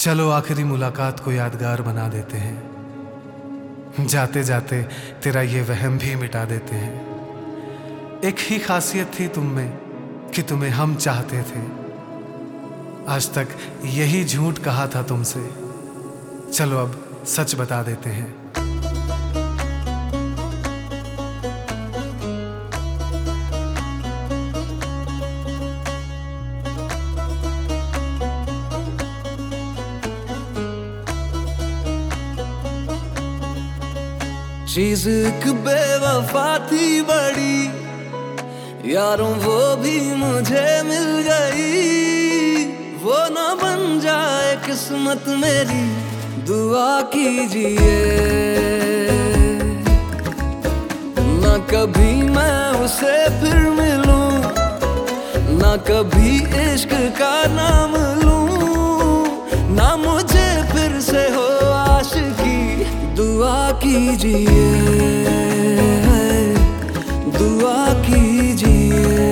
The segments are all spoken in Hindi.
चलो आखिरी मुलाकात को यादगार बना देते हैं। जाते जाते तेरा ये वहम भी मिटा देते हैं। एक ही खासियत थी तुम में कि तुम्हें हम चाहते थे। आज तक यही झूठ कहा था तुमसे, चलो अब सच बता देते हैं। चीज एक बेवफा थी बड़ी, यारों वो भी मुझे मिल गई। वो ना बन जाए किस्मत मेरी, दुआ कीजिए। ना कभी मैं उसे फिर मिलूं, ना कभी इश्क का नाम लूं, ना मुझे फिर से हो आशिकी। दुआ कीजिए, दुआ कीजिए,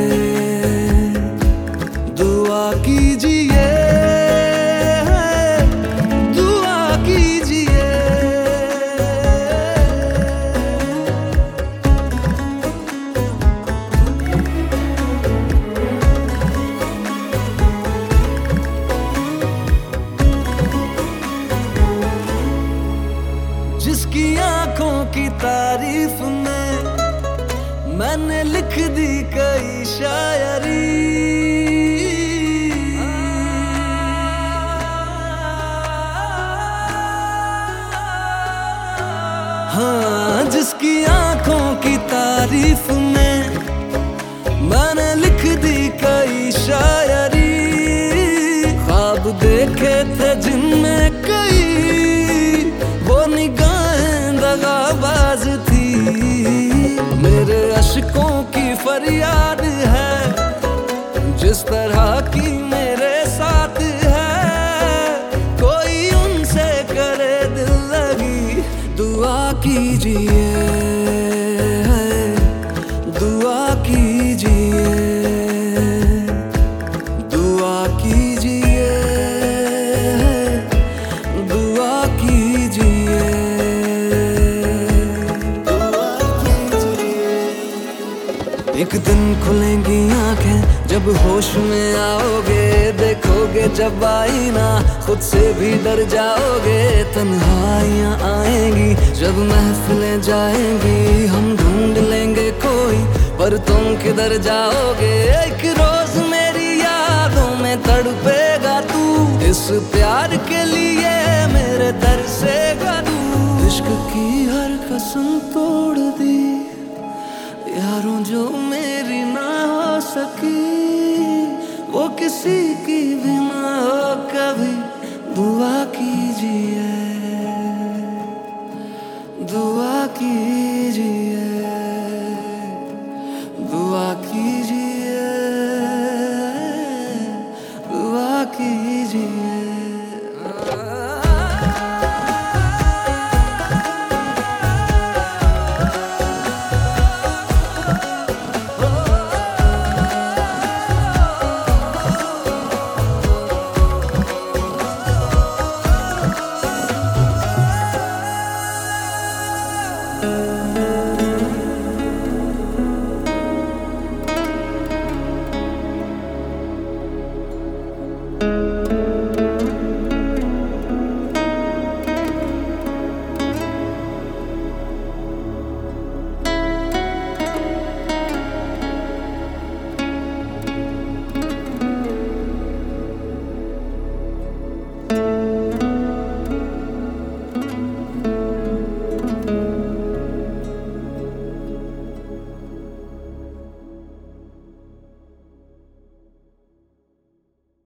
दुआ कीजिए, दुआ कीजिए। जिसकी आंखों की तारीफ में मैंने लिख दी कई शायरी, हाँ जिसकी आंखों की तारीफ में मैंने लिख दी कई शायरी। ख्वाब देखे थे जिनमें कई, वो निगाहें दगाबाज थी। मेरे अश्कों की फरियाद है, जिस तरह की मेरे साथ है। कोई उनसे करे दिल लगी, दुआ कीजिए, दुआ कीजिए, दुआ कीजिए, दुआ कीजिए। एक दिन खुलेंगी आंखें जब होश में आओगे, देखोगे जब आईना खुद से भी डर जाओगे। तन्हाइयां आएंगी जब महफिलें जाएंगी, हम ढूंढ लेंगे कोई, पर तुम किधर जाओगे। एक रोज मेरी यादों में तड़पेगा तू, इस प्यार के लिए मेरे तरसेगा तू। इश्क की हर कसम तोड़ दी यारों, जो मेरी ना हो सकी वो किसी की भी ना